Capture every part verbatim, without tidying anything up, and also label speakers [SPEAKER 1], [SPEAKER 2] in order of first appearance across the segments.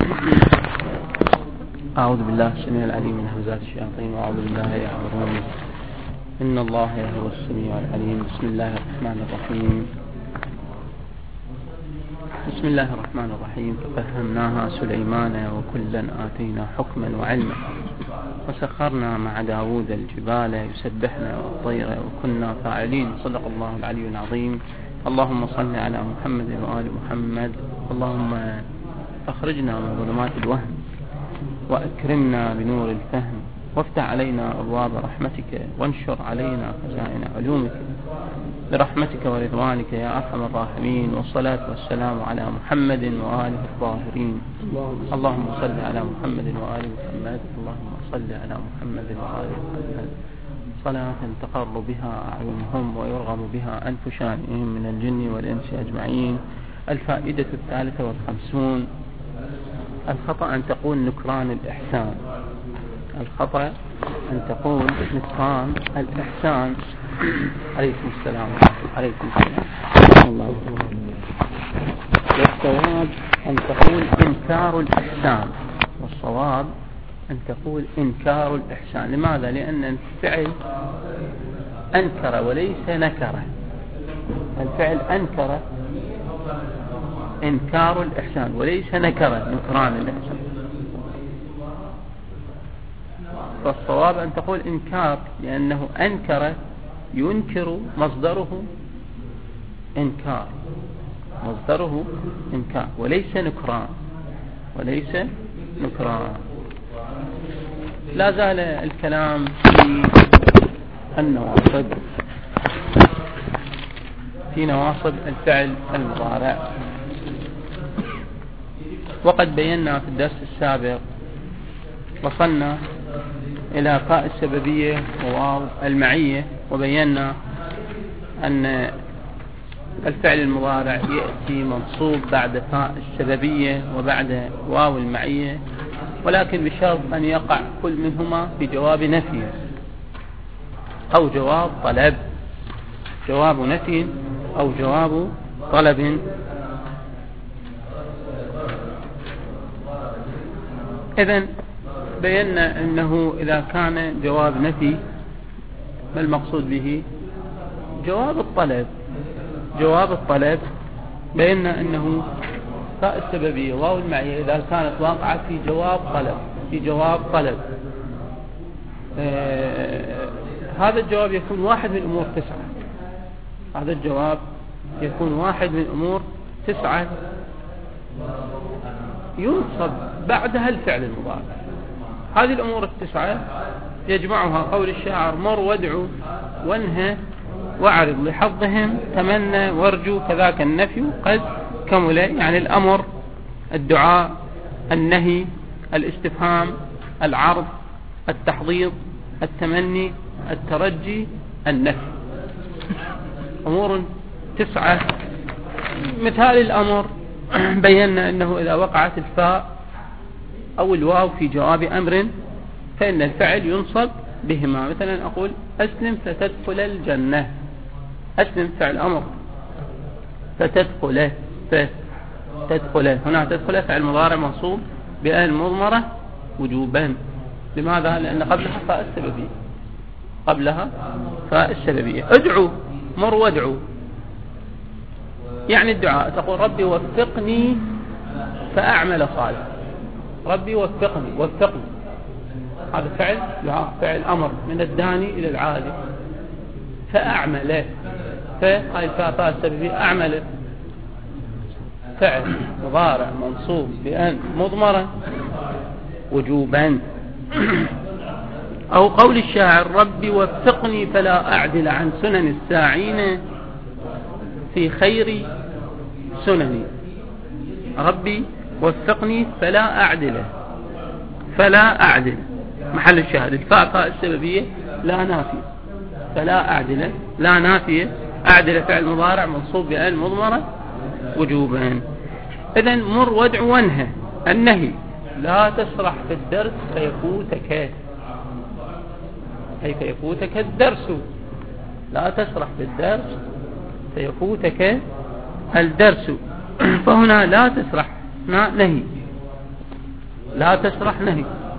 [SPEAKER 1] أعوذ بالله السميع العليم من همزات الشياطين وأعوذ بالله يحضرون. إن الله يهو السميع العليم. بسم الله الرحمن الرحيم. بسم الله الرحمن الرحيم. ففهمناها سليمان وكلا آتينا حكما وعلما وسخرنا مع داود الجبال يسبحنا والطير وكنا فاعلين. صدق الله العلي العظيم. اللهم صل على محمد وآل محمد. اللهم أخرجنا من ظلمات الوهم وأكرمنا بنور الفهم وافتح علينا أبواب رحمتك وانشر علينا خزائن علومك برحمتك ورضوانك يا أرحم الراحمين. والصلاة والسلام على محمد وآله الطاهرين. اللهم صل على محمد وآل محمد. اللهم صل على محمد وآل محمد صلاة تقر بها أعينهم ويرغم بها أنف شانئهم من الجن والإنس أجمعين. الفائدة الثالثة والخمسون. الخطأ أن تقول نكران الإحسان. الخطأ أن تقول نكران الإحسان. عليكم السلام عليكم السلام الله. والصواب أن تقول إنكار الإحسان. والصواب أن تقول إنكار الإحسان. لماذا؟ لأن الفعل أنكر وليس نكر. الفعل أنكر إنكار الإحسان وليس نكر نكران الإحسان. فالصواب أن تقول إنكار لأنه أنكر ينكر مصدره إنكار مصدره إنكار وليس نكران وليس نكران. لا زال الكلام في النواصب في نواصب الفعل المضارع. وقد بينا في الدرس السابق وصلنا إلى فاء السببية وواو المعية، وبينا أن الفعل المضارع يأتي منصوب بعد فاء السببية وبعد واو المعية، ولكن بشرط أن يقع كل منهما في جواب نفي أو جواب طلب. جواب نفي أو جواب طلب. إذن بينا أنه إذا كان جواب نفي ما المقصود به؟ جواب الطلب. جواب الطلب بينا أنه فاء السببية واو المعية إذا كانت واقعة في جواب طلب في جواب طلب آه هذا الجواب يكون واحد من أمور تسعة. هذا الجواب يكون واحد من أمور تسعة ينصب بعدها الفعل المضارع. هذه الأمور التسعة يجمعها قول الشاعر: مر وادعو وانهى واعرض لحظهم تمنى وارجو كذاك النفي قد كمل. يعني الأمر، الدعاء، النهي، الاستفهام، العرض، التحضيض، التمني، الترجي، النفي. أمور تسعة. مثال الأمر بينا أنه إذا وقعت الفاء أو الواو في جواب أمر فإن الفعل ينصب بهما. مثلا أقول أسلم فتدخل الجنة. أسلم فعل أمر، فتدخل فتدخل هنا تدخل فعل مضارع منصوب بأن مضمرة وجوبا. لماذا؟ لأن قبلها فاء السببية قبلها فاء السببية. ادعو، مر وادعو يعني الدعاء. تقول ربي وفقني فأعمل صالحا. ربي وفقني وفقني هذا فعل فعل أمر من الداني إلى العادي. فأعمل فهاي فاء السببية أعمل فعل مضارع منصوب بأن مضمرا وجوبا. أو قول الشاعر: ربي وفقني فلا أعدل عن سنن الساعين في خير سنني. ربي وفقني فلا أعدل فلا أعدل محل الشاهد الفاء فاء السببية لا نافية. فلا أعدل لا نافية. أعدل فعل مضارع منصوب بأن مضمرة وجوبا. إذن مر وادعو وانهى. النهي: لا تسرح في الدرس فيفوتك أي فيفوتك الدرس. لا تسرح في الدرس فيفوتك الدرس. فهنا لا تسرح نهي. لا تسرح نهي.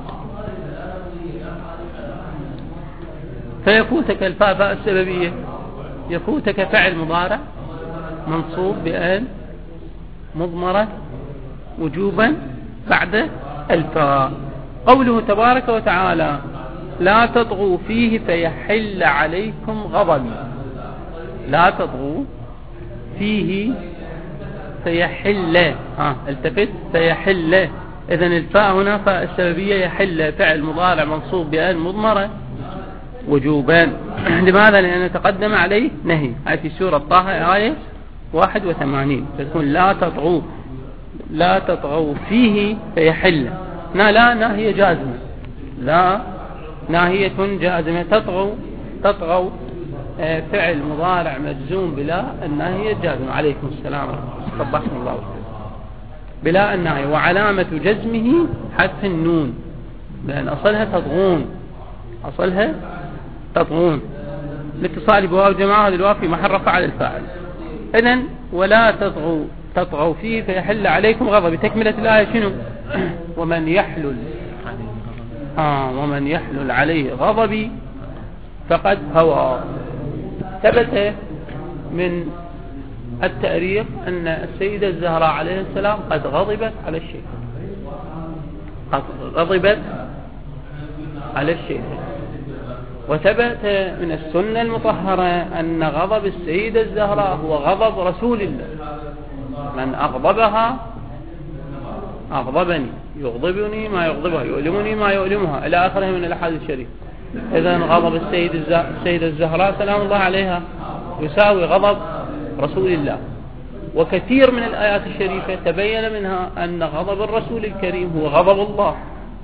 [SPEAKER 1] فيفوتك الفاء فاء السببية، يفوتك فعل مضارع منصوب بأن مضمرة وجوبا بعد الفاء. قوله تبارك وتعالى لا تطغوا فيه فيحل عليكم غضبي. لا تطغوا فيه فيحل، ها التفت، فيحل. إذن الفاء هنا فاء السببية، يحل فعل مضارع منصوب بأن مضمرة وجوبان. لماذا؟ لأنه تقدم عليه نهي. هذه في سورة طه آية واحد وثمانين، تكون لا تطغوا، لا تطغوا فيه فيحل. لا لا ناهية جازمة، لا ناهية جازمة. تطغوا، تطغوا فعل مضارع مجزوم بلا الناهية جازمة. عليكم السلام صبحكم الله بلا الناهية، وعلامة جزمه حذف النون، لأن أصلها تطغون، أصلها تطغون لاتصال بواو جماعة، هذه الواو في محل رفع على الفاعل. إذن ولا تطغوا، تطغوا فيه فيحل عليكم غضبي. تكملة الآية شنو؟ ومن يحلل آه ومن يحلل عليه غضبي فقد هوى. ثبت من التاريخ أن السيدة الزهراء عليه السلام قد غضبت على الشيخ، قد غضبت على الشيخ. وثبت من السنة المطهرة أن غضب السيدة الزهراء هو غضب رسول الله. من أغضبها أغضبني، يغضبني ما يغضبها، يؤلمني ما يؤلمها، إلى آخره من الأحاديث الشريفة. إذن غضب السيدة الزهراء سلام الله عليها يساوي غضب رسول الله. وكثير من الآيات الشريفة تبين منها أن غضب الرسول الكريم هو غضب الله،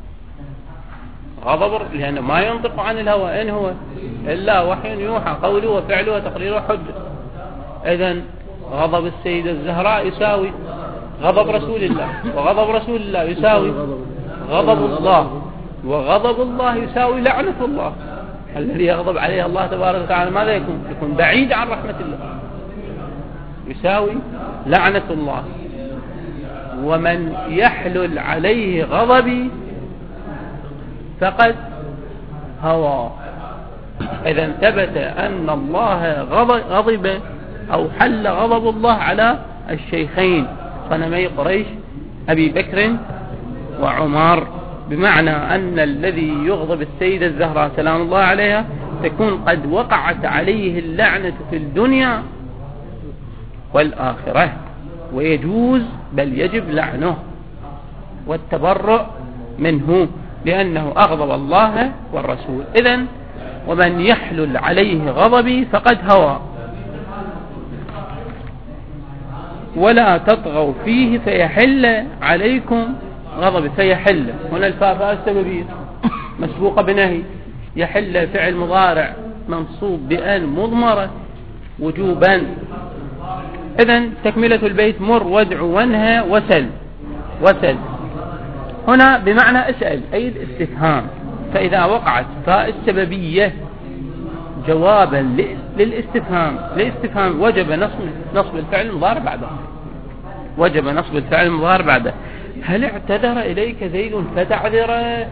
[SPEAKER 1] غضب، لأنه ما ينطق عن الهوى إن هو إلا وحي يوحى، قوله وفعله وتقريره حجة. إذن غضب السيدة الزهراء يساوي غضب رسول الله، وغضب رسول الله يساوي غضب الله، وغضب الله يساوي لعنة الله. الذي يغضب عليه الله تبارك وتعالى ماذا يكون؟ يكون بعيد عن رحمة الله، يساوي لعنة الله. ومن يحلل عليه غضبي فقد هوى. إذا ثبت أن الله غضب أو حل غضب الله على الشيخين صنمي قريش أبي بكر وعمر، بمعنى أن الذي يغضب السيدة الزهراء سلام الله عليها تكون قد وقعت عليه اللعنة في الدنيا والآخرة، ويجوز بل يجب لعنه والتبرؤ منه، لأنه أغضب الله والرسول. إذن ومن يحلل عليه غضبي فقد هوى. ولا تطغوا فيه فيحل عليكم غضبي. فيحل هنا الفاء فاء السببية مسبوقة بنهي. يحل فعل مضارع منصوب بأن مضمرة وجوبا. إذن تكملة البيت مر وادع وانهى وسل. وسل هنا بمعنى اسأل، أي الاستفهام. فإذا وقعت فاء السببية جوابا للاستفهام لاستفهام وجب نصب نصب الفعل المضارع بعده. وجب نصب الفعل المضارع بعده. هل اعتذر إليك زيد فتعذره؟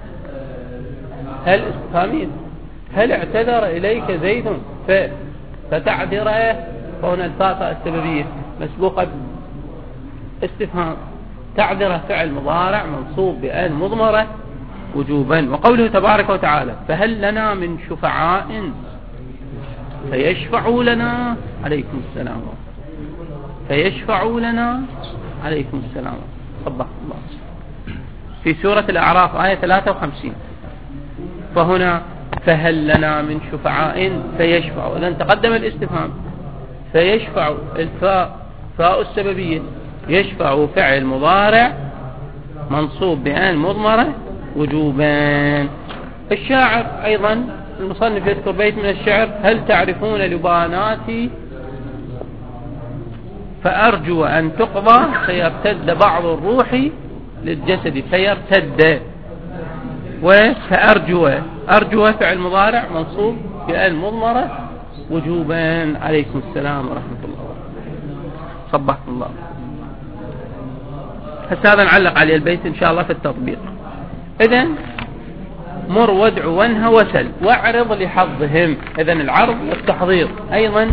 [SPEAKER 1] هل استفهامين. هل اعتذر إليك زيد فتعذره؟ فهنا الفاء فاء السببية مسبوقة استفهام. تعذره فعل مضارع منصوب بأن مضمرة وجوبا. وقوله تبارك وتعالى فهل لنا من شفعاء فيشفعوا لنا. عليكم السلام. فيشفعوا لنا. عليكم السلام. صبح الله. في سورة الأعراف آية ثلاثة وخمسين. فهنا فهل لنا من شفعاء فيشفعوا. إذن تقدم الاستفهام. فيشفعوا الفاء فاء السببية، يشفع فعل مضارع منصوب بأن مضمرة وجوبان. الشاعر أيضا المصنف يذكر بيت من الشعر هل تعرفون لباناتي فأرجو أن تقضى فيرتد بعض الروح للجسد. فيرتد وفأرجو. أرجو فعل مضارع منصوب بأن مضمرة وجوبان. عليكم السلام ورحمة الله. صبحكم الله. هسه هذا نعلق عليه البيت إن شاء الله في التطبيق. إذن مر وادع وانهى وسل واعرض لحظهم. إذن العرض والتحضير أيضا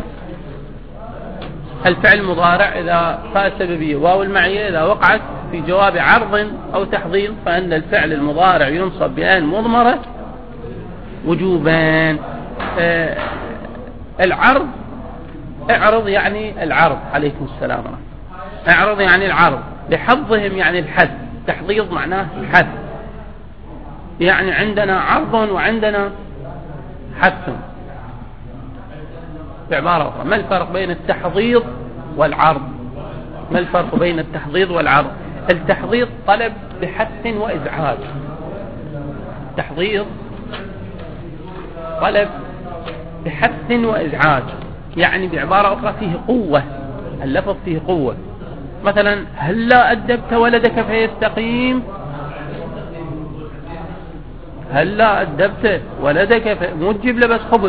[SPEAKER 1] الفعل المضارع إذا فاء السببية واو المعية إذا وقعت في جواب عرض أو تحضير فإن الفعل المضارع ينصب بأن مضمرة وجوبان. آه العرض اعرض يعني العرض عليكم السلام. اعرض يعني العرض، لحظهم يعني الحث، تحضيض معناه الحث، يعني عندنا عرض وعندنا حث. بعبارة أخرى ما الفرق بين التحضيض والعرض؟ ما الفرق بين التحضيض والعرض؟ التحضيض طلب بحث وإزعاج، التحضيض طلب بحث وإزعاج، يعني بعبارة أخرى فيه قوة، اللفظ فيه قوة. مثلا هلا أدبت ولدك فيستقيم، هلا أدبت ولدك في... مو تجيب له بس خبز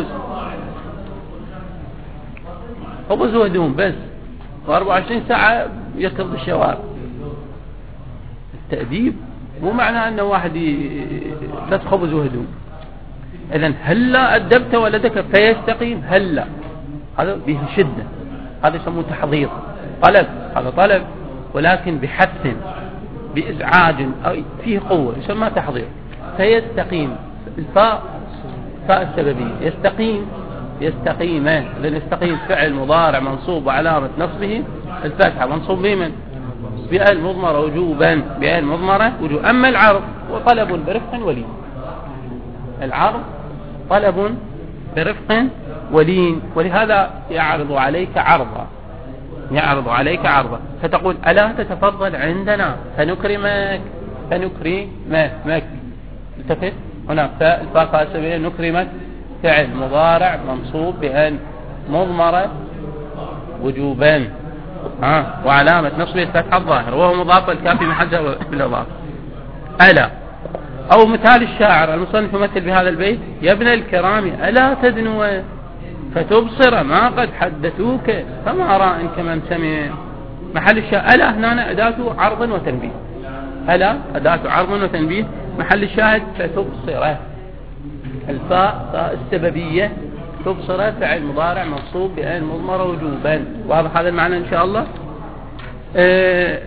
[SPEAKER 1] خبز وهدوم بس وأربعة وعشرين ساعة يركض بالشوارع. التأديب مو معناه أنه واحد ي... بس خبز وهدوم. إذن هلا أدبت ولدك فيستقيم، هلا هذا به شدة، هذا يسموه تحضير، طلب، هذا طلب ولكن بحث بإزعاج أو فيه قوة يسمى تحضير. فيستقيم الفاء فاء السببية، يستقيم يستقيم إذن يستقيم فعل مضارع منصوب وعلامة نصبه الفتحة، منصوب بمن؟ بأل مضمرة وجوبا، بأل مضمرة وجوبا. أما العرض وطلب برفق ولين، العرض طلب برفق ولين، ولهذا يعرض عليك عرضا، يعرض عليك عرضا، فتقول ألا تتفضل عندنا فنكرمك، فنكرمك. التفت هنا فاء الفاء السببية نكرمك فعل مضارع منصوب بأن مضمرة وجوبا ها وعلامة نصبه الفتحة الظاهر وهو مضاف الكاف في محل جر بالإضافة. ألا أو مثال الشاعر المصنف يمثل بهذا البيت: يا ابن الكرام ألا تدنو فتبصر ما قد حدثوك فما راء كمن سمع. محل الشاهد ألا هنا أداة عرض وتنبيه، ألا أداة عرض وتنبيه، محل الشاهد فتبصر الفاء فاء السببية، تبصر فعل مضارع منصوب بأن مضمرة وجوبا. واضح هذا المعنى إن شاء الله. أه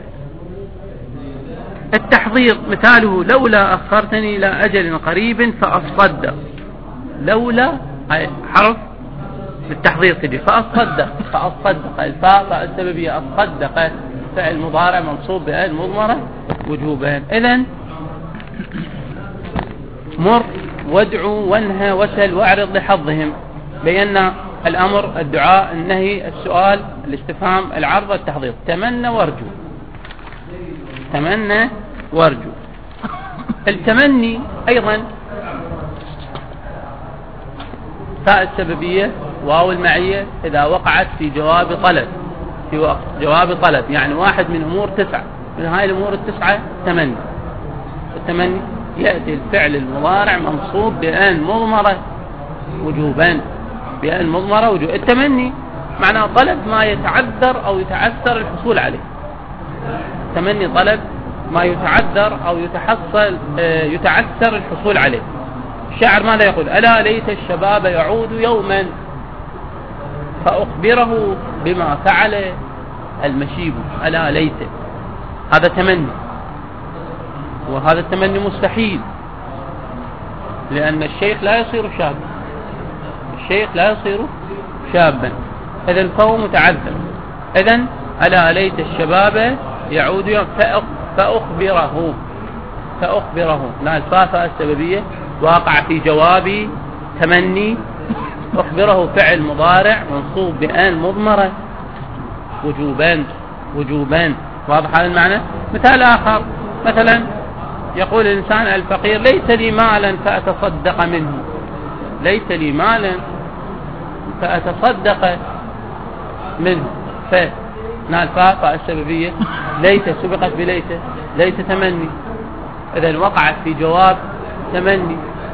[SPEAKER 1] التحضير مثاله: لولا أخرتني إلى أجل قريب فأصدق. لولا حرف بالتحضير تجي فأصدق، فأصدق الفاء فاء السببية أصدق فعل مضارع منصوب بأن مضمرة وجوبا. إذن مر وادعو وانهى وسل واعرض لحظهم. بينا الأمر، الدعاء، النهي، السؤال، الاستفهام، العرض، التحضير. تمنى وارجو، تمنى وارجو. التمني أيضا فاء السببية واو المعية إذا وقعت في جواب طلب، في جواب طلب يعني واحد من أمور تسعة، من هاي الأمور التسعة تمني. التمني يأتي الفعل المضارع منصوب بأن مضمرة وجوبا، بأن مضمرة وجوبا. التمني معناه طلب ما يتعذر أو يتعثر الحصول عليه. تمني طلب ما يتعذر أو يتحصل يتعثر الحصول عليه. الشاعر ماذا يقول؟ ألا ليت الشباب يعود يوما فأخبره بما فعل المشيب. ألا ليت، هذا تمني، وهذا التمني مستحيل، لأن الشيخ لا يصير شابا، الشيخ لا يصير شابا، إذن فهو متعذر. إذن ألا ليت الشباب يعود يوم فأخبره، فأخبره لا الفاء السببية واقع في جواب تمني، أخبره فعل مضارع منصوب بأن مضمرة وجوبان، وجوبان. واضح هذا المعنى؟ مثال آخر، مثلا يقول الإنسان الفقير: ليس لي مالا فأتصدق منه، ليس لي مالا فأتصدق منه. فنا الفاء السببية ليت سبقت بليت، ليت تمني، إذن وقعت في جواب تمني.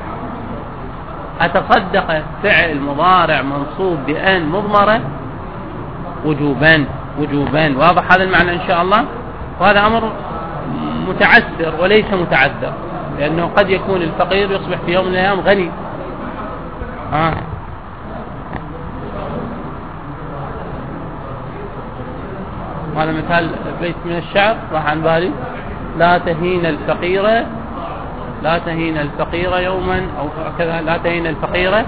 [SPEAKER 1] أتصدق فعل مضارع منصوب بأن مضمرة وجوبان، وجوبان. واضح هذا المعنى إن شاء الله. وهذا أمر متعسر وليس متعذر، لأنه قد يكون الفقير يصبح في يوم من الأيام غني. آه. هذا مثال بيت من الشعر راح عن بالي: لا تهين الفقير لا تهين الفقير يوما، أو كذا، لا تهين الفقير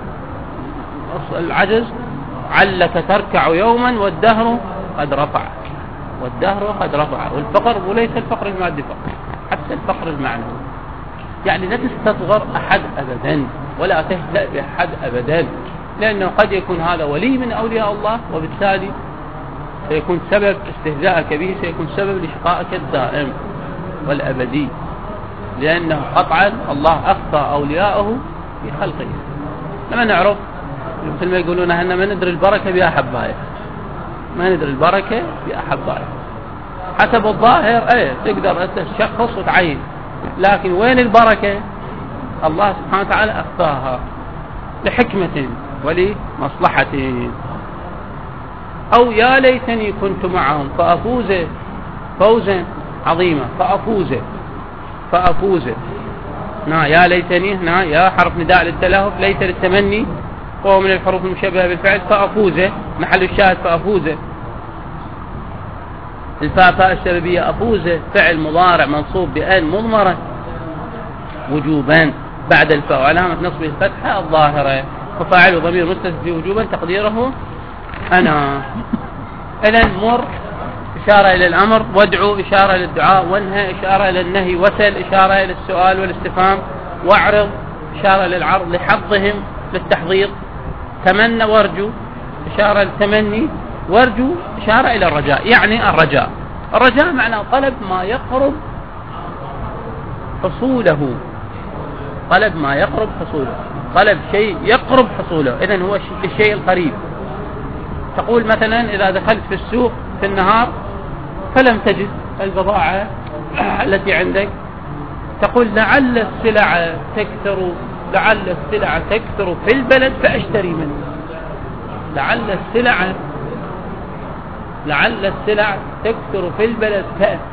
[SPEAKER 1] العجز علك تركع يوما والدهر قد رفع والدهر قد رفع. والفقر وليس الفقر المادي فقط، حتى الفقر المعنوي. يعني لا تستصغر أحد أبدا ولا تهزأ بأحد أبدا، لأنه قد يكون هذا ولي من أولياء الله، وبالتالي سيكون سبب استهزائك به، سيكون سبب لشقائك الدائم والأبدي، لأنه قطعا الله أخفى أولياءه في خلقه. لما نعرف مثل ما يقولون أننا ما ندري البركة بأحبائه، ما ندري البركة بأحبائه. حسب الظاهر ايه تقدر تشخص وتعين، لكن وين البركة؟ الله سبحانه وتعالى أخفاها لحكمة ولمصلحة. أو يا ليتني كنت معهم فأفوز فوزا عظيما، فأفوز فأفوز نا يا ليتني، هنا يا حرف نداء للتلهف، ليت للتمني، وهو من الحروف المشبهة بالفعل. فأفوز محل الشاهد فأفوز. الفاء فاء السببية، أفوز فعل مضارع منصوب بأن مضمرة وجوبا بعد الفاء، وعلامة نصبه الفتحة الظاهرة، وفاعله ضمير مستتر وجوبا تقديره أنا. إذن مر إشارة إلى الأمر، وادعو إشارة إلى الدعاء، وانهى إشارة إلى النهي، وسل إشارة إلى السؤال والاستفهام، واعرض إشارة للعرض لحظهم للتحضير، تمنى وارجو إشارة للتمني، وارجو إشارة إلى الرجاء. يعني الرجاء الرجاء معنى طلب ما يقرب حصوله، طلب ما يقرب حصوله، طلب شيء يقرب حصوله. إذن هو الشيء القريب. تقول مثلا إذا دخلت في السوق في النهار فلم تجد البضاعة التي عندك، تقول لعل السلع تكثر لعل السلع تكثر في البلد فأشتري منه. لعل السلع لعل السلع تكثر في البلد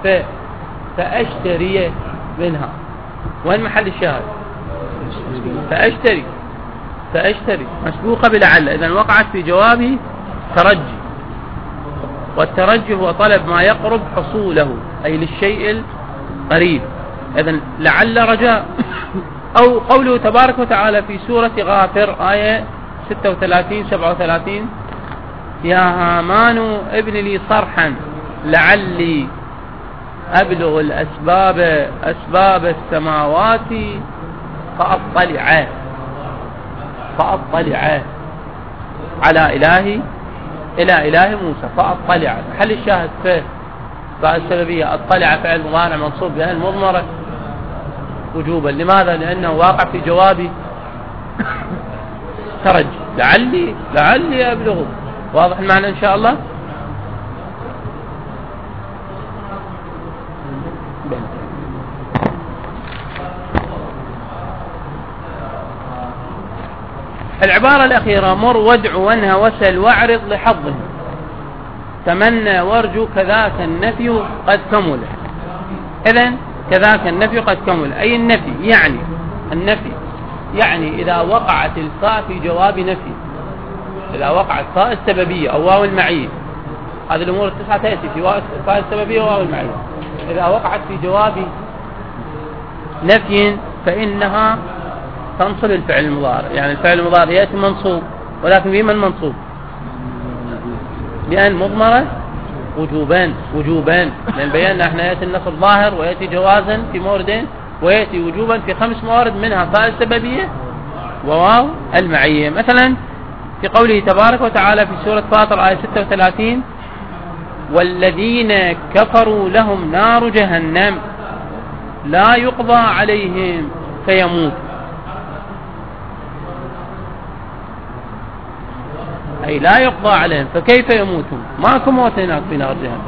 [SPEAKER 1] فأشتري منها. وين محل الشاهد؟ فأشتري فأشتري مسبوقة بلعل. إذن وقعت في جوابه ترجي، والترجي هو طلب ما يقرب حصوله، أي للشيء القريب. إذن لعل رجاء. أو قوله تبارك وتعالى في سورة غافر آية ستة وثلاثين سبعة وثلاثين: يا هامان ابن لي صرحا لعلي أبلغ الأسباب أسباب السماوات فأطلع فأطلع على إله إلى إله موسى. فأطلع محل الشاهد في باء السببية، أطلع فعل مضارع منصوب بها المضمرة وجوبا. لماذا؟ لأنه واقع في جوابي ترجي، لعلي لعلي أبلغ. واضح المعنى إن شاء الله؟ العبارة الأخيرة: مر وادع وانهى وسل واعرض لحظه، تمنى وارجو كذاك النفي قد كمل. إذن كذاك النفي قد كمل، أي النفي يعني النفي يعني إذا وقعت الفاء في جواب نفي، إذا وقعت فاء السببية أو واو المعية، هذه الأمور التسعة تأتي في فاء السببية وواو المعية. إذا وقعت في جواب نفي فإنها تنصب الفعل المضارع. يعني الفعل المضارع يأتي منصوب، ولكن بمن منصوب؟ بأن مضمرة وجوبان وجوبان لأن بينا احنا يأتي النصب ظاهر، ويأتي جوازا في موردين، ويأتي وجوبا في خمس موارد، منها فاء السببية وواو المعية. مثلا في قوله تبارك وتعالى في سورة فاطر آية ستة وثلاثين: والذين كفروا لهم نار جهنم لا يقضى عليهم فيموت. أي لا يقضى عليهم، فكيف يموتون؟ ماكو موت هناك في نار جهنم،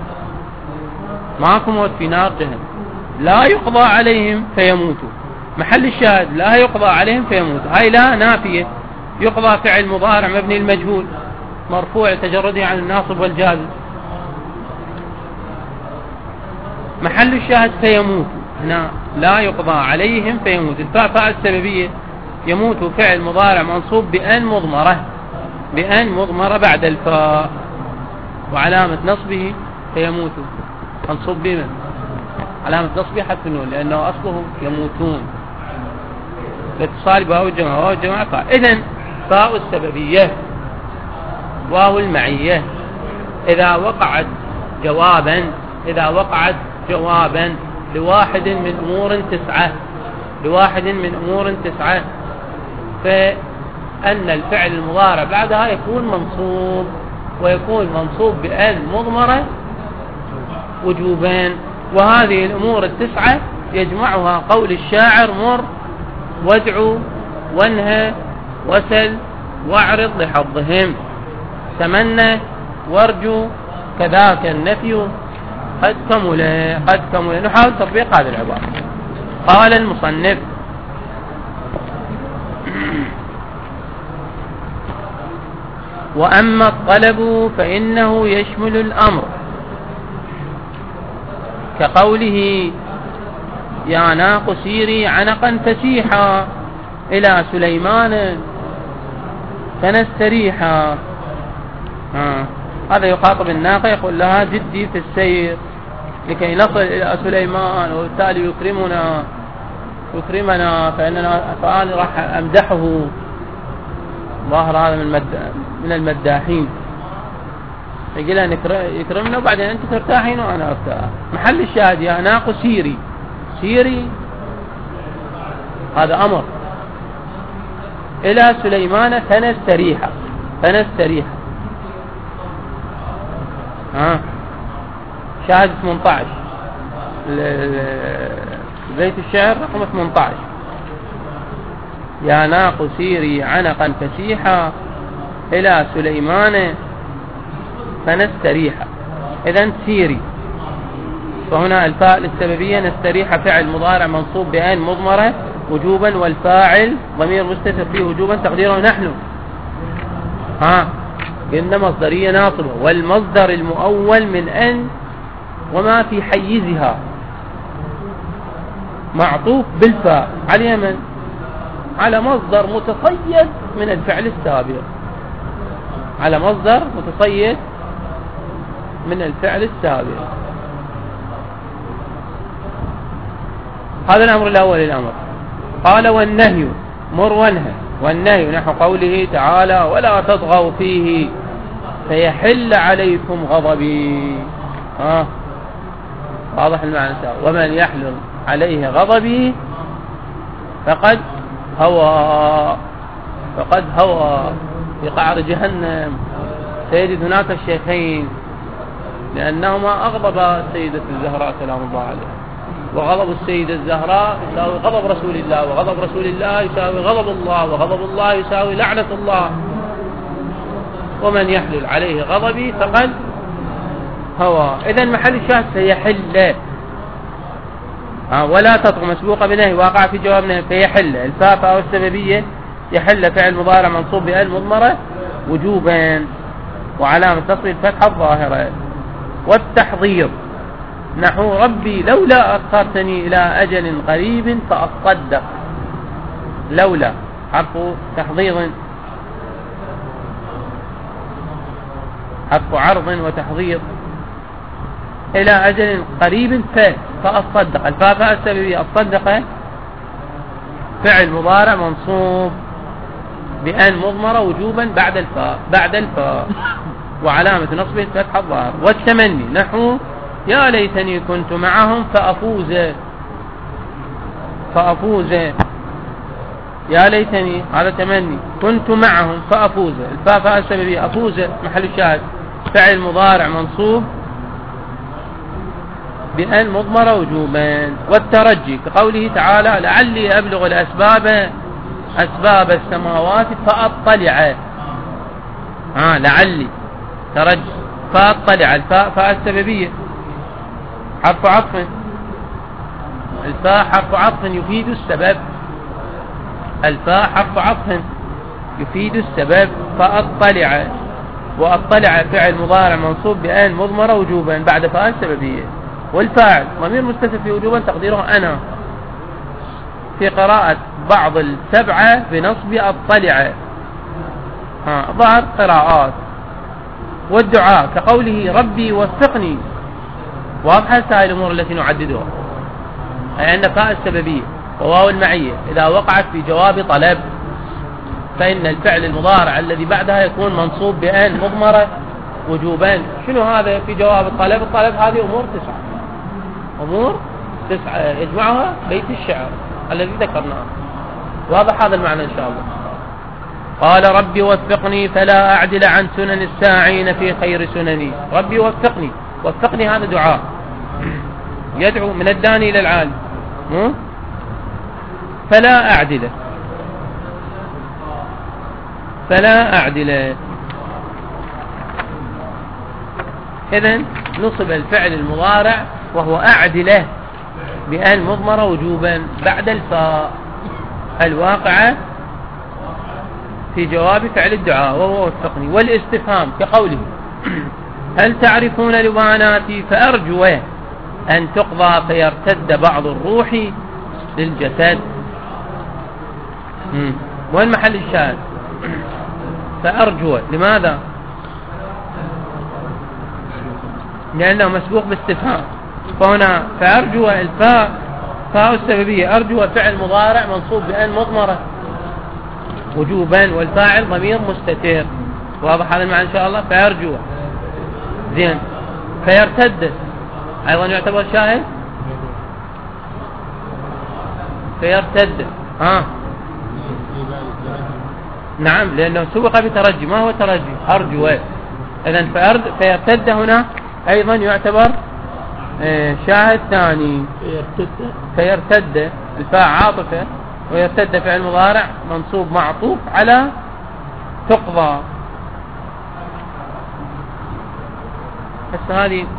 [SPEAKER 1] ماكو موت في نار جهنم، لا يقضى عليهم فيموتوا. محل الشاهد لا يقضى عليهم فيموتوا، هاي لا نافية. يقضى فعل مضارع مبني المجهول مرفوع تجرده عن الناصب والجازم. محل الشاهد فيموت، هنا لا يقضى عليهم فيموت. الفاء فاء السببية، يموت فعل مضارع منصوب بأن مضمرة، بأن مضمرة بعد الفاء، وعلامة نصبه فيموت منصوب بمن؟ علامة نصبه حذف النون لأنه أصله يموتون، الاتصال بواو الجماعة، واو الجماعة فاء. إذن فاء السببية واو المعية إذا وقعت جوابا، إذا وقعت جوابا لواحد من أمور تسعة، لواحد من أمور تسعة، فأن الفعل المضارع بعدها يكون منصوب، ويكون منصوب بأن مضمرة وجوبان. وهذه الأمور التسعة يجمعها قول الشاعر: مر وادعو وانهى وسل واعرض لحظهم، تمنى وارجو كذاك النفي قد كمل قد كمل. نحاول تطبيق هذه العبارة. قال المصنف: وأما الطلب فإنه يشمل الأمر، كقوله: يا ناق سيري عنقا فسيحا إلى سليمان فنستريحا. آه. هذا يخاطب الناقة، يقول لها: جدي في السير لكي نصل إلى سليمان، وبالتالي يكرمنا يكرمنا فإننا فأنا راح أمدحه. ظاهر هذا من المد... من المداحين، يقول لها يكرمنا وبعدين أنت ترتاحين وأنا أرتاح. محل الشاهد: يا ناق سيري، سيري هذا أمر، إلى سليمان فنستريح، فنستريح. ها شاهد ثمانية عشر بيت الشعر رقم ثمانية عشر: يا ناق سيري عنقا فسيحا إلى سليمان فنستريح. إذن سيري، فهنا الفاء للسببية، نستريح فعل مضارع منصوب بأن مضمرة وجوبا، والفاعل ضمير مستتر فيه وجوبا تقديره نحن. ها قلنا مصدرية ناصبة، والمصدر المؤول من أن وما في حيزها معطوف بالفاء على من؟ على مصدر متصيد من الفعل السابق، على مصدر متصيد من الفعل السابق. هذا الأمر الأول. الأمر قال: والنهي، مر وانهى. والنهي نحو قوله تعالى: ولا تطغوا فيه فيحل عليكم غضبي. ها واضح المعنى. ومن يحلل عليه غضبي فقد هوى، فقد هوى في قعر جهنم. سيجد هناك الشيخين لأنهما أغضب السيدة الزهراء سلام الله عليها، وغضب السيدة الزهراء يساوي غضب رسول الله، وغضب رسول الله يساوي غضب الله، وغضب الله يساوي لعنة الله. ومن يحلل عليه غضبي فقد هوى. إذن محل الشاهد سيحل. آه ولا تطغى مسبوقة بنهي واقع في جواب نهي فيحل. الفاء فاء السببية، يحل فعل مضارع منصوب بأن مضمرة وجوبا، وعلامة نصبه الفتحة الظاهرة. والتحضير نحو: ربي لولا أخرتني إلى أجل قريب فأصدق. لولا حرف تحضيض، حرف عرض وتحضيض، إلى أجل قريب فأصدق. الفاء فاء السببية، أصدق فعل مضارع منصوب بأن مضمرة وجوبا بعد الفاء، بعد الفاء، وعلامة نصبه الفتحة الظاهرة. والتمني نحو: يا ليتني كنت معهم فأفوز، فأفوز. يا ليتني هذا تمني، كنت معهم فأفوز. الفاء فاء السببية، أفوز محل الشاهد فعل مضارع منصوب بأن مضمرة وجوبا. والترجي كقوله تعالى: لعلي أبلغ الأسباب أسباب السماوات فأطلع. آه لعلي ترجي فأطلع. الفاء فاء السببية، حرف عطف. الفاء حرف عطف يفيد السبب، الفاء حرف عطف يفيد السبب. فأطلع، وأطلع فعل مضارع منصوب بأن مضمرة وجوبا بعد فاء السببية. والفاعل ضمير مستتر في وجوبا تقديره أنا. في قراءة بعض السبعة بنصب أطلع، ها ظهر قراءات. والدعاء كقوله ربي وفقني، واضحة هاي الأمور التي نعددها، أي أن فاء السببية وواو المعية إذا وقعت في جواب طلب فإن الفعل المضارع الذي بعدها يكون منصوب بأن مضمرة وجوبا. شنو هذا في جواب الطلب؟ الطلب هذه أمور تسعة، أمور تسعة يجمعها بيت الشعر الذي ذكرناه. واضح هذا المعنى إن شاء الله. قال ربي وفقني فلا أعدل عن سنن الساعين في خير سنني. ربي وفقني، وفقني هذا دعاء يدعو من الداني إلى العالي. فلا أعدل، فلا أعدل، إذن نصب الفعل المضارع وهو أعدله بأن مضمرة وجوبا بعد الفاء الواقعة في جواب فعل الدعاء وهو وفقني. والاستفهام كقوله هل تعرفون لباناتي فأرجو أن تقضى فيرتد بعض الروح للجسد. وين محل الشاهد؟ فأرجو، لماذا؟ لأنه مسبوق باستفهام. فهنا فأرجو الفاء فاء السببية، أرجو فعل مضارع منصوب بأن مضمرة وجوبا والفاعل ضمير مستتر. واضح هذا المعنى إن شاء الله. فأرجو زين. فيرتد أيضا يعتبر شاهد. فيرتد ها نعم، لأنه سبق بترجي. ما هو ترجي؟ أرجو. إذن فيرتد هنا أيضا يعتبر شاهد ثاني. فيرتد الفاء عاطفة، ويرتد فعل مضارع منصوب معطوف على تقضى. هسه هذه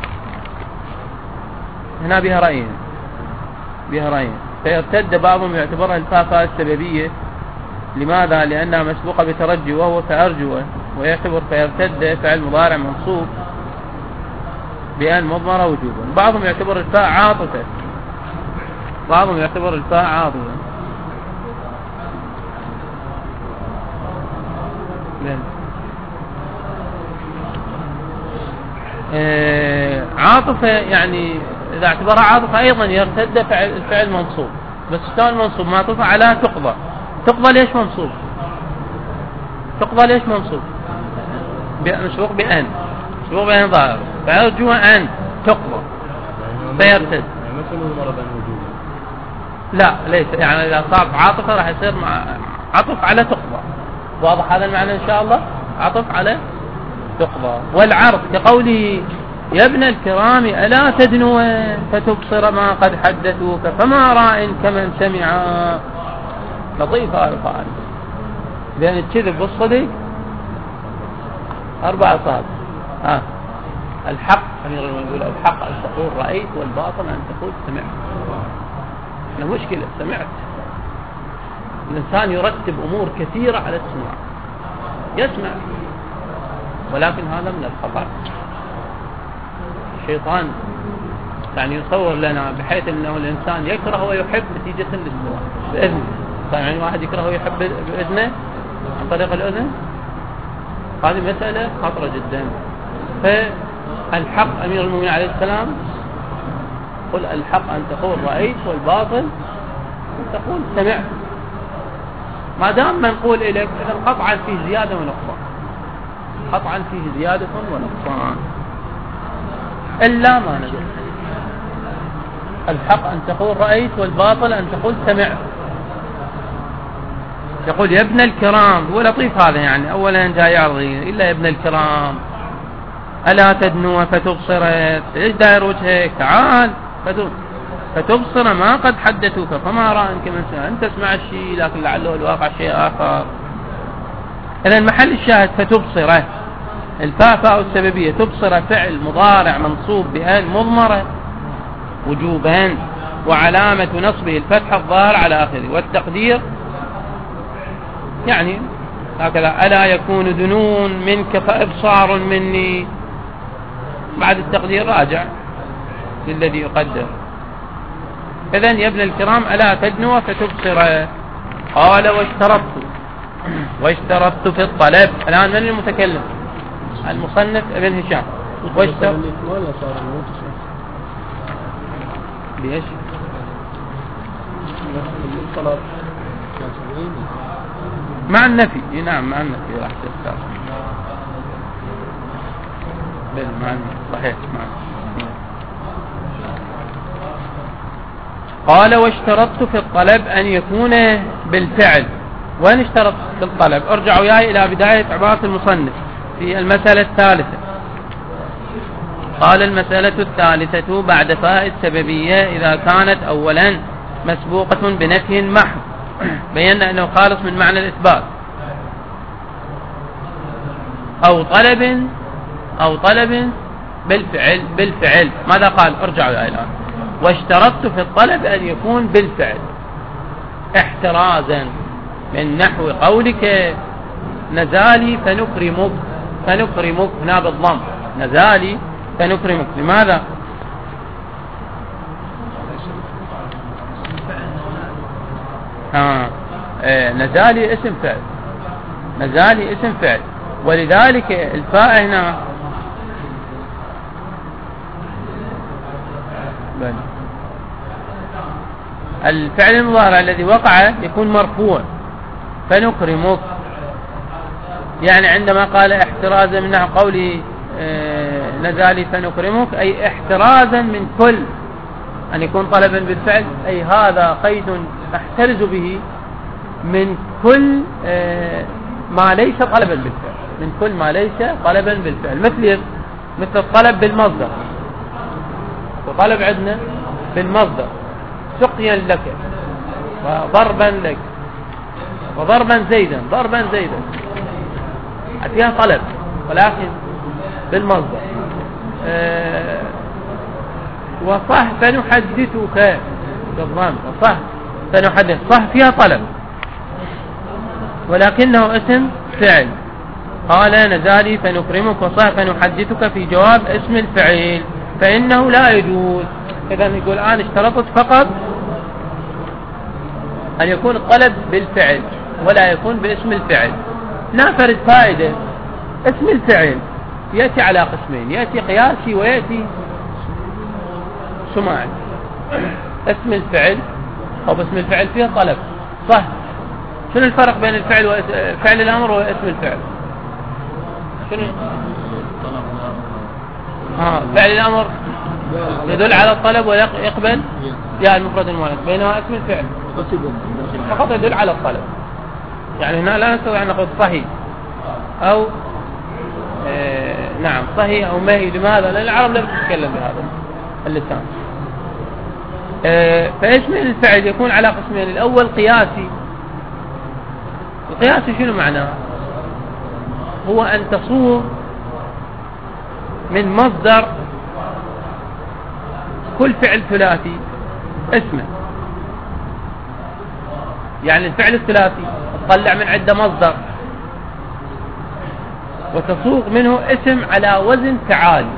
[SPEAKER 1] هنا بها رأيين، بها رأيين. فيرتد بعضهم يعتبرها الفاء فاء السببية. لماذا؟ لأنها مسبوقة بترجي وهو فأرجو، ويعتبر فيرتد فعل مضارع منصوب بأن مضمرة وجوبا. بعضهم يعتبر الفاء عاطفة، بعضهم يعتبر الفاء عاطفة. آه عاطفة يعني إذا اعتبرها عاطفة أيضا يرتد فعل الفعل منصوب، بس كان منصوب معطوف على تقضى. تقضى ليش منصوب؟ تقضى ليش منصوب؟ مسبوق بأن، مسبوق بأن ظاهر. فأرجو أن تقضى فيرتد. لا ليس، يعني إذا صار عاطفة راح يصير عطف على تقضى. واضح هذا المعنى إن شاء الله. عطف على تقضى. والعرض كقوله يا ابن الكرام ألا تدنو فتبصر ما قد حدثوك فما راء كمن سمع. لطيف هذا القرآن، لأن الكذب والصدق أربع أصحاب. ها الحق أمير المؤمنين الحق أن تقول رأيت، والباطل أن تقول سمعت. لا مشكلة سمعت. الإنسان يرتب أمور كثيرة على السماع، يسمع، ولكن هذا من الخطأ. الشيطان يعني يصور لنا بحيث أنه الإنسان يكره ويحب نتيجة للسماع بإذنه. يعني واحد يكره ويحب بإذنه عن طريق الأذن، هذه مسألة خطرة جدا. فالحق أمير المؤمنين عليه السلام قل الحق أن تقول رأيت، والباطل أن تقول سمعت. ما دام منقول إليك إذا قطعا فيه زيادة ونقصان، قطعا فيه زيادة ونقصان، إلا ما نقول الحق أن تقول رأيت، والباطل أن تقول سمعت. يقول يا ابن الكرام، هو لطيف هذا، يعني أولا جاي يعرضي إلا يا ابن الكرام ألا تدنو فتبصر. إيش داير وجهك؟ تعال فتبصر ما قد حدثوك فما رأيك من سمع. أنت تسمع الشيء لكن لعله الواقع شيء آخر. إذن محل الشاهد فتبصر الفاء فاء السببية. تبصر فعل مضارع منصوب بأن مضمرة وجوبا، وعلامة نصبه الفتح الظاهر على آخره. والتقدير يعني هكذا ألا يكون دنون منك فإبصار مني. بعد التقدير راجع الذي يقدر. إذن يا ابن الكرام ألا تدنو فتبصر. قال واشترطت واشترطت في الطلب. الآن من المتكلم؟ المصنف ابن هشام. واشترطت ليش؟ مع النفي. نعم مع النفي راح تختار بالمعنى صحيح. معنى. قال واشترطت في الطلب أن يكون بالفعل. وين اشترط في الطلب؟ ارجعوا وياي إلى بداية عبارة المصنف في المسألة الثالثة. قال المسألة الثالثة بعد فاء السببية إذا كانت أولا مسبوقة بنفي محض بينا أنه خالص من معنى الإثبات، أو طلب أو طلب بالفعل. بالفعل ماذا قال؟ ارجعوا إلى الآن. واشترطت في الطلب أن يكون بالفعل احترازا من نحو قولك نزالي فنكرمك. فنكرمك هنا بالضم، نزالي فنكرمك. لماذا؟ آه. آه. نزالي اسم فعل، نزالي اسم فعل، ولذلك الفاء هنا بل. الفعل المضارع الذي وقع يكون مرفوع. فنكرمك يعني عندما قال احترازا من نحو قولي آه نزالي فنكرمك أي احترازا من كل أن يكون طلبا بالفعل، أي هذا قيد احترز به من كل آه ما ليس طلبا بالفعل، من كل ما ليس طلبا بالفعل. مثل مثل الطلب بالمصدر. وطلب عندنا بالمصدر سقيا لك وضربا لك وضربا زيدا ضربا زيدا فيها طلب ولكن بالمصدر. آه وصح فنحدثك بالضم. وصح فنحدث صح فيها طلب ولكنه اسم فعل. قال نزالي فنكرمك وصح فنحدثك في جواب اسم الفعيل فإنه لا يجوز. إذا يقول الآن اشترطت فقط أن يكون الطلب بالفعل ولا يكون باسم الفعل. نافرد فائدة. اسم الفعل يأتي على قسمين، يأتي قياسي ويأتي سماعي. اسم الفعل أو باسم الفعل فيه طلب صح. شنو الفرق بين الفعل وفعل الأمر واسم الفعل؟ شنو؟ ها فعل الأمر يدل على الطلب ويقبل يا المفرد المؤنث، بينما اسم الفعل فقط يدل على الطلب. يعني هنا لا نستطيع أن نقول صحيح أو آه نعم صحيح أو ماهي. لماذا؟ لأن العرب لا تتكلم بهذا اللسان. آه فاسم الفعل يكون على قسمين. الأول قياسي. القياسي شنو معناه؟ هو أن تصوغ من مصدر كل فعل ثلاثي اسمه. يعني الفعل الثلاثي تطلع من عدة مصدر وتصوغ منه اسم على وزن فعالي،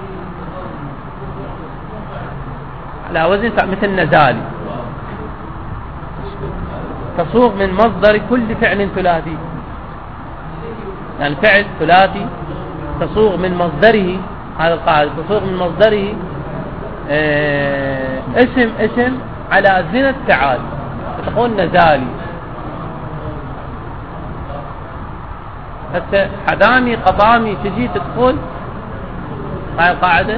[SPEAKER 1] على وزن فعالي مثل نزالي. تصوغ من مصدر كل فعل ثلاثي، يعني فعل ثلاثي تصوغ من مصدره، هذا القاعدة تصوغ من مصدره اه اسم اسم على زنة فعال تقول نزالي. حتى حدامي قضامي تجي تدخل هاي القاعدة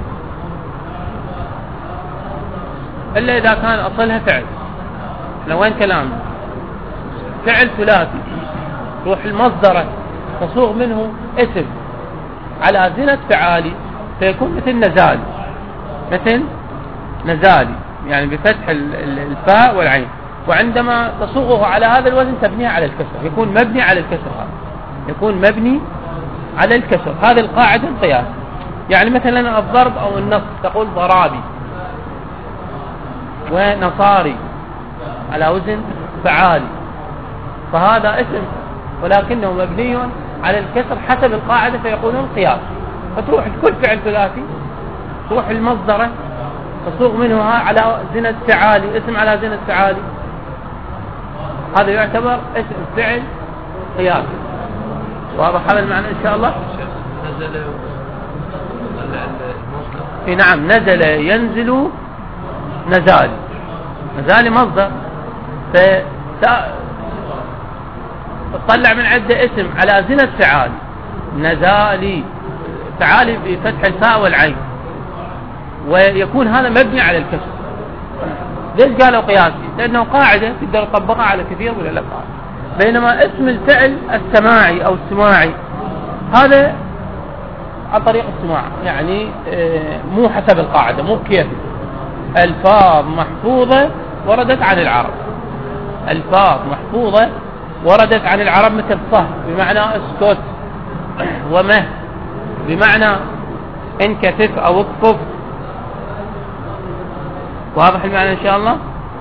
[SPEAKER 1] إلا إذا كان أصلها فعل. لو وين كلامنا فعل ثلاثي روح المصدر تصوغ منه اسم على زنة فعالي فيكون مثل نزالي. مثل نزالي يعني بفتح الفاء والعين. وعندما تصوغه على هذا الوزن تبنيه على الكسر، يكون مبني على الكسر. هذا يكون مبني على الكسر. هذه القاعدة القياس. يعني مثلا الضرب أو النص تقول ضرابي ونصاري على وزن فعالي، فهذا اسم ولكنه مبني على الكسر حسب القاعدة فيقولون قياس. فتروح كل فعل ثلاثي تروح المصدر تصوغ منه على زنة فعالي، اسم على زنة فعالي، هذا يعتبر اسم فعل قياسي. واضح هذا المعنى إن شاء الله؟
[SPEAKER 2] نزل
[SPEAKER 1] في نعم، نزل ينزل نزال، نزال مصدر، فتطلع من عدة اسم على زنة فعالي، نزالي، فعالي بفتح الفاء والعين، ويكون هذا مبني على الكسر. ليش قالوا قياسي؟ لأنه قاعدة تقدر تطبقها على كثير من الأفعال. بينما اسم الفعل السماعي أو السماعي هذا عن طريق السماع، يعني مو حسب القاعدة، مو كيف. الفاظ محفوظة وردت عن العرب، الفاظ محفوظة وردت عن العرب مثل صه بمعنى اسكت، ومه بمعنى انكتف أو اكفف. واضح المعنى إن شاء الله؟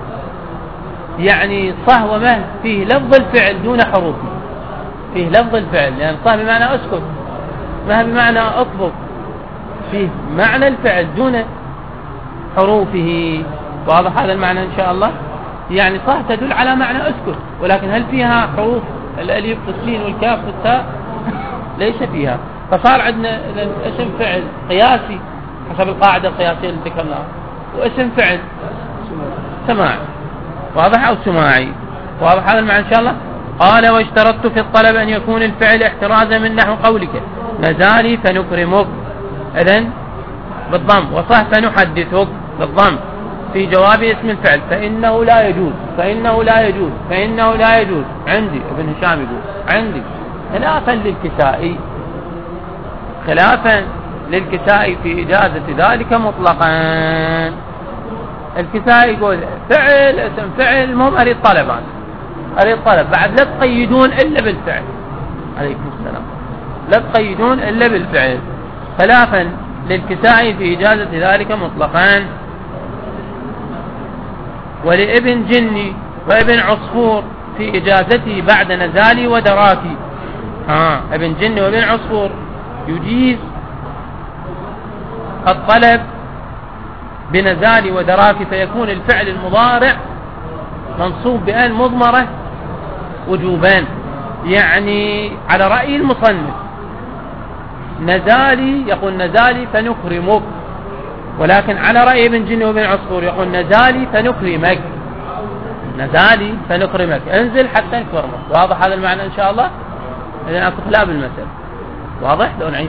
[SPEAKER 1] يعني صه ومه فيه لفظ الفعل دون حروفه، فيه لفظ الفعل، لأن يعني صه بمعنى اسكت، مه بمعنى اكفف، فيه معنى الفعل دون حروفه. واضح هذا المعنى إن شاء الله؟ يعني صه تدل على معنى اسكت، ولكن هل فيها حروف الالف والسين والكاف والتاء؟ ليس فيها. فصار عندنا اسم فعل قياسي حسب القاعدة القياسية اللي ذكرناها، واسم فعل سماعي. واضح أو سماعي؟ واضح هذا المعنى إن شاء الله؟ قال واشترطت في الطلب أن يكون الفعل احترازا من نحو قولك نزالي فنكرمك، إذن بالضم، وصح فنحدثك بالضم في جواب اسم الفعل، فإنه لا يجوز، فإنه لا يجوز، فإنه لا يجوز. عندي ابن هشام يقول عندي خلافا للكسائي، خلافا للكسائي في إجازة ذلك مطلقا. الكسائي يقول فعل اسم فعل مهم أريد طلبان، أريد طلب بعد لا تقيدون إلا بالفعل. عليكم السلام. لا تقيدون إلا بالفعل، خلافا للكسائي في إجازة ذلك مطلقا. ولابن جني وابن عصفور في إجازته بعد نزالي ودراكي. ها ابن جني وابن عصفور يجيز الطلب بنزالي ودراكي، فيكون الفعل المضارع منصوب بأن مضمرة وجوبان. يعني على رأي المصنف نزالي يقول نزالي فنكرمك، ولكن على رأي ابن جني وابن عصفور يقول نزالي فنكرمك، نزالي فنكرمك، انزل حتى نكرمك. واضح هذا المعنى إن شاء الله؟ إذن أكو خلاف المثل. واضح؟ لو نعيد.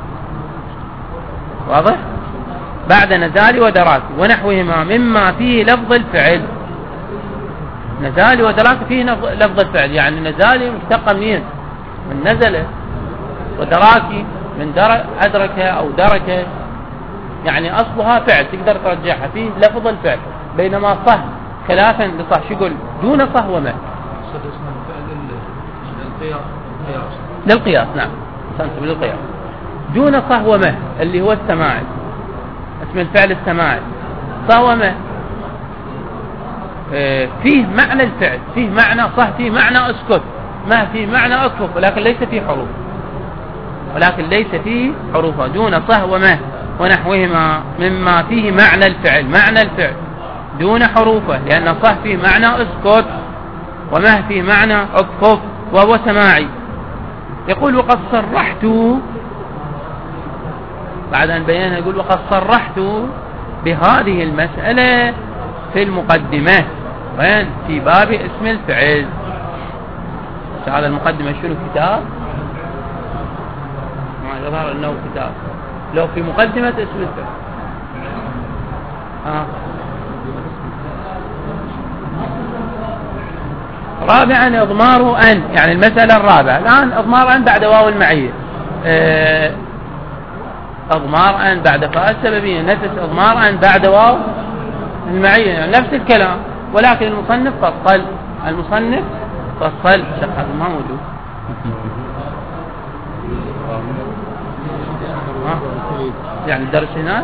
[SPEAKER 1] واضح؟ بعد نزالي ودراكي ونحوهما مما فيه لفظ الفعل. نزالي ودراكي فيه لفظ الفعل، يعني نزالي مشتقة منين؟ من نزل، ودراكي من أدرك أو درك، يعني أصلها فعل تقدر ترجعها، فيه لفظ الفعل. بينما صح خلافا لصح شو يقول دون صح وما للقياس. نعم سنتم للقياس دون صح وما اللي هو السماعي، اسم الفعل السماعي. صح وما فيه معنى الفعل، فيه معنى صح، فيه معنى اسكت، ما فيه معنى اكفف، ولكن ليس فيه حروف، ولكن ليس فيه حروف. دون صح وما ونحوهما مما فيه معنى الفعل، معنى الفعل دون حروفه، لأن صح فيه معنى اسكت وما فيه معنى اكفف، وهو سماعي. يقول وقد صرحت، بعد أن بيانها يقول وقد صرحت بهذه المسألة في المقدمة، وين في باب اسم الفعل. هذا المقدمة شنو؟ كتاب، ما يظهر أنه كتاب، لو في مقدمة اسم الفعل. آه. رابعا إضمار أن، يعني المسألة الرابعة الآن إضمار أن بعد واو المعية. آه إضمار أن بعد فاء السببية، نفس إضمار أن بعد واو المعية، يعني نفس الكلام، ولكن المصنف فصل، المصنف فصل. شيخ هذا ما موجود. يعني الدرس هنا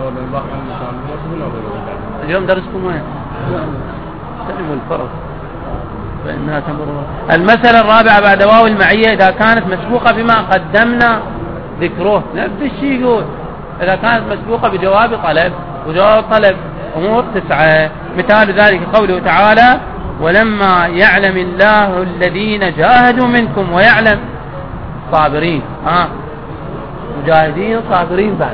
[SPEAKER 1] اليوم درسكم وين؟ سلموا الفرق فإنها تمر. المسألة الرابعة بعد واو المعية إذا كانت مسبوقة بما قدمنا ذكره، نفس الشيء يقول إذا كانت مسبوقة بجواب طلب، وجواب طلب أمور تسعة. مثال ذلك قوله تعالى ولما يعلم الله الذين جاهدوا منكم ويعلم صابرين. آه مجاهدين صابرين بعد.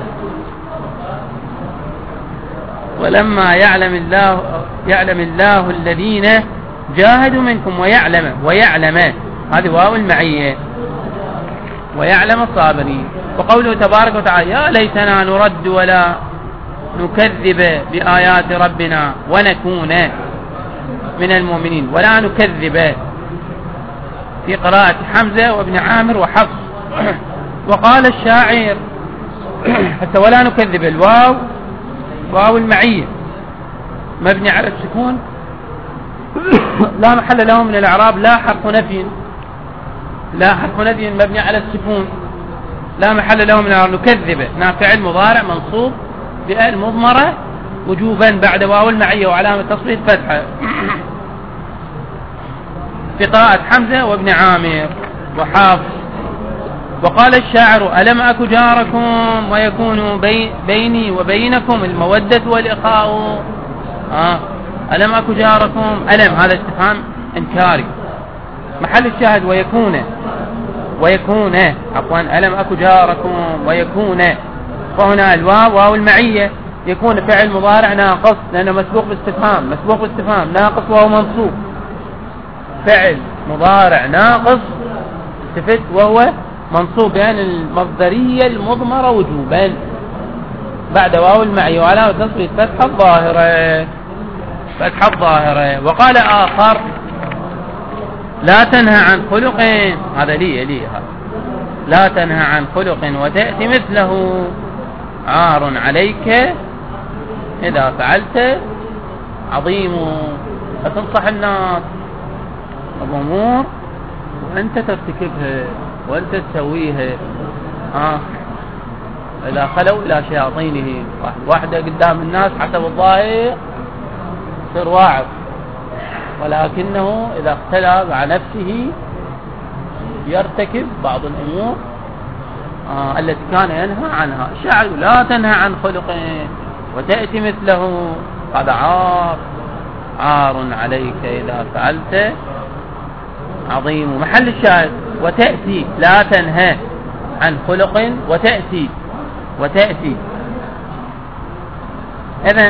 [SPEAKER 1] ولما يعلم الله يعلم الله الذين جاهدوا منكم ويعلم ويعلم هذه واو المعية ويعلم الصابرين. وقوله تبارك وتعالى يا ليتنا نرد ولا نكذب بآيات ربنا ونكون من المؤمنين. ولا نكذب في قراءة حمزة وابن عامر وحفص. وقال الشاعر حتى ولا نكذب الواو واو المعية مبني على السكون لا محل له من الإعراب. لا حرف نفي لا حرف نفي مبني على السكون لا محل له من الإعراب. نكذب فعل مضارع منصوب بأل مضمرة وجوبا بعد واو المعية وعلامة تصريف فتحة في قراءة حمزة وابن عامر وحافظ. وقال الشاعر ألم أك جاركم ويكون بي بيني وبينكم المودة والإخاء. آه. ألم أك جاركم ألم هذا استفهام إنكاري محل الشاهد ويكون ويكون عفوا ألم أك جاركم ويكون. وهنا الواو واو المعية يكون فعل مضارع ناقص لأنه مسبوق باستفهام مسبوق باستفهام ناقص وهو منصوب. فعل مضارع ناقص استفت وهو منصوب يعني المصدرية المضمرة وجوبا بعد واو المعية وعلامة تصريف فتحة الظاهرة فتحة الظاهرة. وقال آخر لا تنهى عن خلق هذا لي لي هذا لا تنهى عن خلق وتأتي مثله عار عليك إذا فعلت عظيم. فتنصح الناس الأمور وأنت ترتكبها وأنت تسويها. آه. إذا خلوا إلى شياطينه واحدة قدام الناس حسب الظاهر يصير واعظ ولكنه إذا اختلى مع نفسه يرتكب بعض الأمور آه التي كان ينهى عنها. الشاعر لا تنهى عن خلق وتأتي مثله هذا عار عار عليك إذا فعلت عظيم. محل الشاهد وتأتي لا تنهى عن خلق وتأتي وتأتي. إذن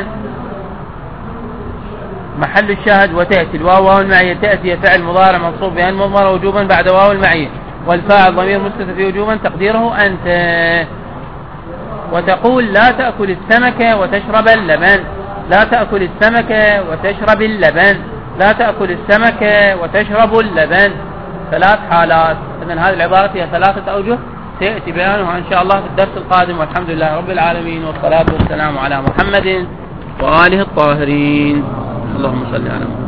[SPEAKER 1] محل الشاهد وتأتي الواو واو المعية تأتي فعل مضارع منصوب بأن مضمر وجوبا بعد واو المعية والفاعل ضمير مستتر وجوبا تقديره أنت. وتقول لا تأكل السمك وتشرب اللبن لا تأكل السمك وتشرب اللبن لا تأكل السمك وتشرب اللبن ثلاث حالات. إذن هذه العبارة فيها ثلاثة أوجه سيأتي بيانها إن شاء الله في الدرس القادم. والحمد لله رب العالمين والصلاة والسلام على محمد وآله الطاهرين. اللهم صل على محمد.